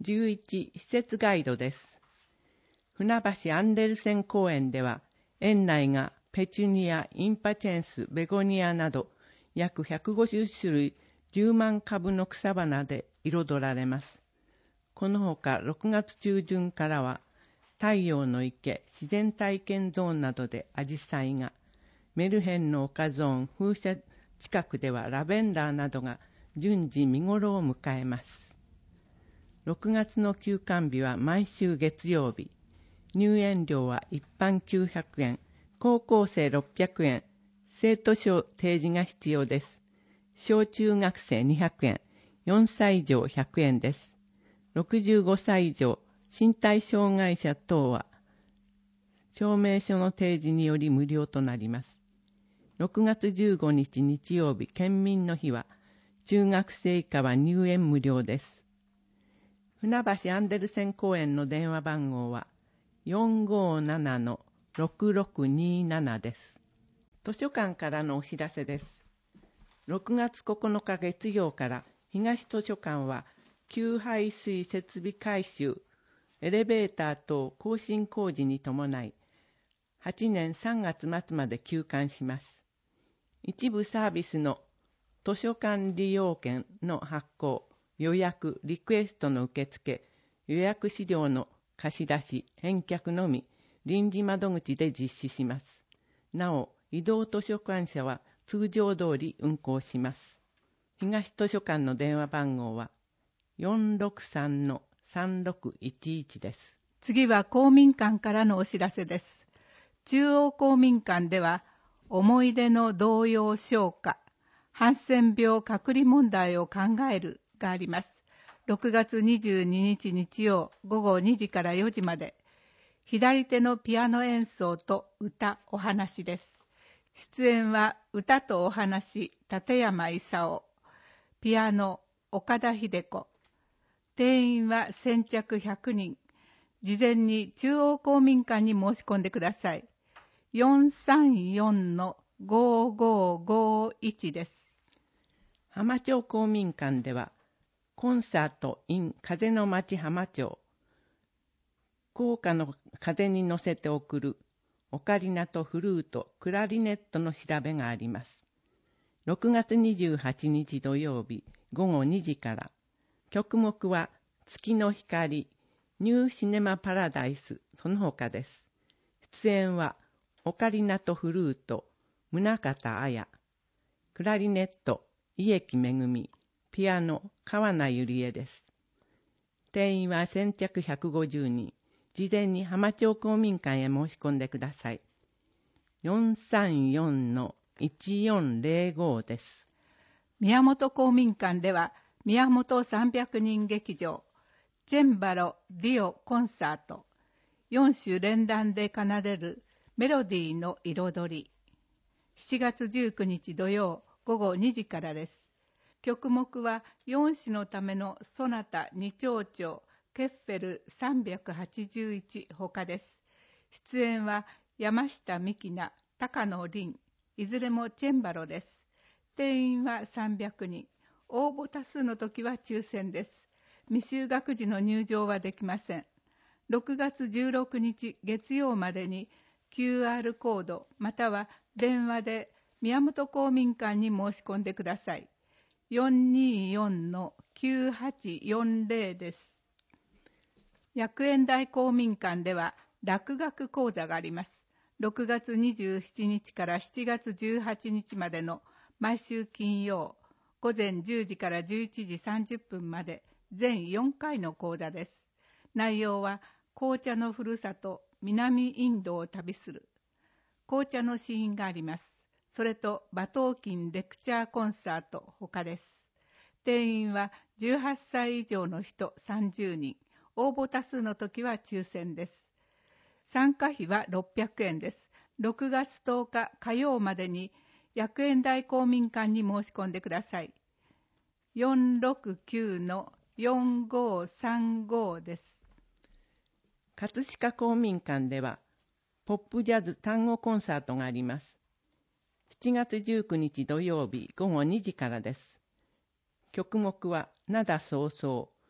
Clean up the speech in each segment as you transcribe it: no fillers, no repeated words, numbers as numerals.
11施設ガイドです。船橋アンデルセン公園では、園内がペチュニア、インパチェンス、ベゴニアなど約150種類10万株の草花で彩られます。このほか6月中旬からは太陽の池、自然体験ゾーンなどでアジサイが、メルヘンの丘ゾーン、風車近くではラベンダーなどが順次見頃を迎えます。6月の休館日は毎週月曜日。入園料は一般900円、高校生600円、生徒証提示が必要です。小中学生200円、4歳以上100円です。65歳以上、身体障害者等は、証明書の提示により無料となります。6月15日日曜日、県民の日は、中学生以下は入園無料です。船橋アンデルセン公園の電話番号は、457-6627です。図書館からのお知らせです。6月9日月曜から東図書館は給排水設備改修、エレベーター等更新工事に伴い、8年3月末まで休館します。一部サービスの図書館利用券の発行、予約、リクエストの受付、予約資料の貸し出し、返却のみ、臨時窓口で実施します。なお、移動図書館車は通常通り運行します。東図書館の電話番号は 463-3611 です。 次は公民館からのお知らせです。中央公民館では、思い出の童謡唱歌、ハンセン病隔離問題を考えるがあります。6月22日日曜午後2時から4時まで、左手のピアノ演奏と歌、お話です。出演は歌とお話、立山勲、ピアノ、岡田秀子。定員は先着100人。事前に中央公民館に申し込んでください。434-5551です。 浜町公民館では、コンサート in 風の街浜町、校歌の風に乗せて送るオカリナとフルート、クラリネットの調べがあります。6月28日土曜日午後2時から、曲目は月の光、ニューシネマパラダイス、その他です。出演はオカリナとフルート、宗像彩、クラリネット、家木めぐみ、ピアノ、川名ゆりえです。定員は先着150人。事前に浜町公民館へ申し込んでください。434-1405 です。 宮本公民館では、宮本300人劇場、チェンバロディオコンサート、4種連弾で奏でるメロディーの彩り。7月19日土曜午後2時からです。曲目は4種のためのソナタ2長調ケッフェル381ほかです。出演は山下美紀奈、高野凛、いずれもチェンバロです。定員は300人。応募多数の時は抽選です。未就学時の入場はできません。6月16日月曜までに QR コードまたは電話で宮本公民館に申し込んでください。424-9840 です。薬園大公民館では落学講座があります。6月27日から7月18日までの毎週金曜、午前10時から11時30分まで全4回の講座です。内容は紅茶のふるさと南インドを旅する。紅茶の試飲があります。それと馬頭琴レクチャーコンサートほかです。定員は18歳以上の人30人。応募多数の時は抽選です。参加費は600円です。6月10日火曜までに薬園大公民館に申し込んでください。469-4535 です。 葛飾公民館ではポップジャズ単語コンサートがあります。7月19日土曜日午後2時からです。曲目は灘そうそう、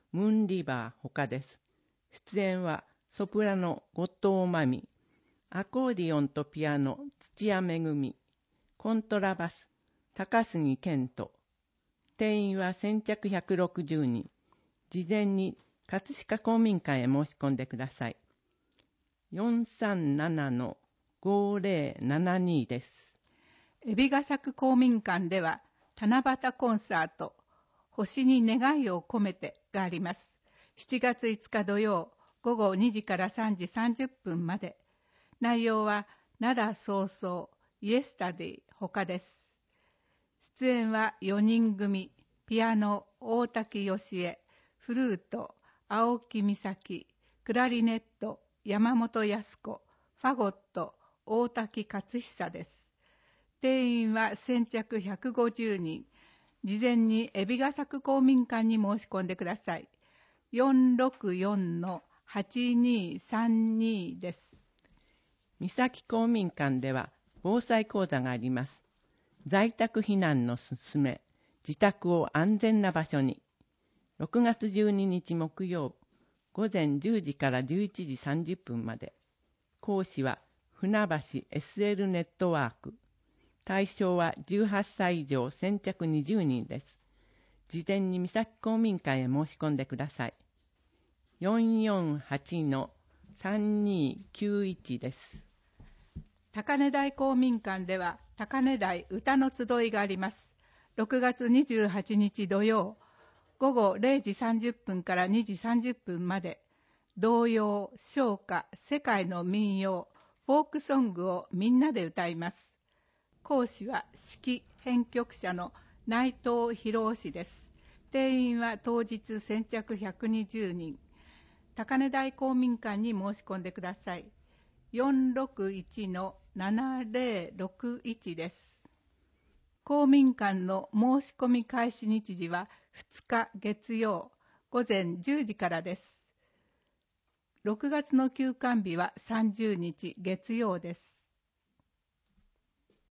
ムーンリバー他です。出演はソプラノ後藤真美、アコーディオンとピアノ土屋めぐみ、コントラバス高杉健人。定員は先着160人。事前に葛飾公民館へ申し込んでください。437-5072 です。 海老ヶ崎公民館では七夕コンサート星に願いを込めてがあります。7月5日土曜午後2時から3時30分まで。内容は灘早々イエスタディ他です。出演は4人組、ピアノ大滝義恵、フルート青木美咲、クラリネット山本康子、ファゴット大滝勝久です。定員は先着150人。事前に海老ヶ崎公民館に申し込んでください。464-8232 です。 三崎公民館では防災講座があります。在宅避難のすすめ、自宅を安全な場所に。6月12日木曜、午前10時から11時30分まで。講師は船橋 SL ネットワーク。対象は18歳以上先着20人です。事前に三崎公民館へ申し込んでください。448-3291 です。 高根台公民館では高根台歌の集いがあります。6月28日土曜午後0時30分から2時30分まで。童謡、唱歌、世界の民謡、フォークソングをみんなで歌います。講師は指揮編曲者の内藤博氏です。定員は当日先着120人。高根台公民館に申し込んでください。461-7061 です。公民館の申し込み開始日時は2日月曜午前10時からです。6月の休館日は30日月曜です。